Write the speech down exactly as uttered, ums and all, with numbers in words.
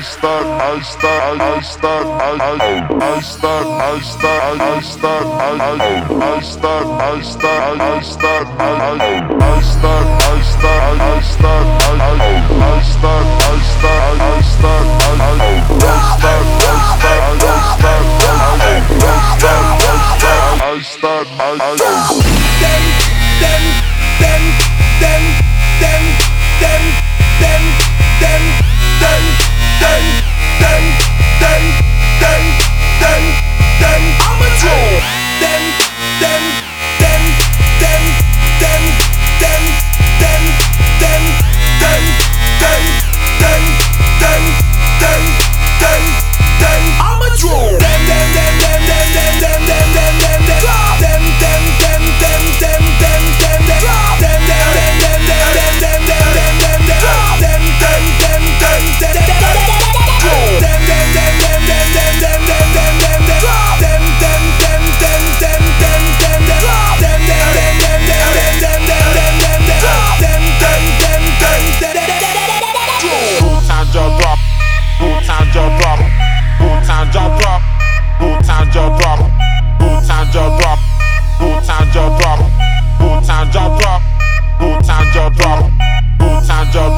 start, I start, I start, I start, I start, I start, I start, I start, I start, I start, I start, I start, I start, I start, I start, I start, I start, them, them, them, them, them, them, them, them, them, them, them, them, them, them, them, I'm a troll. Them, them, them, them, them, them, them, them, them, them, them, them, them, them, them, I'm a troll. Them, them, them, them, them, them, them, them, them, them, them, them, them, them, them, them, them, them, them, Boot time, jaw drop.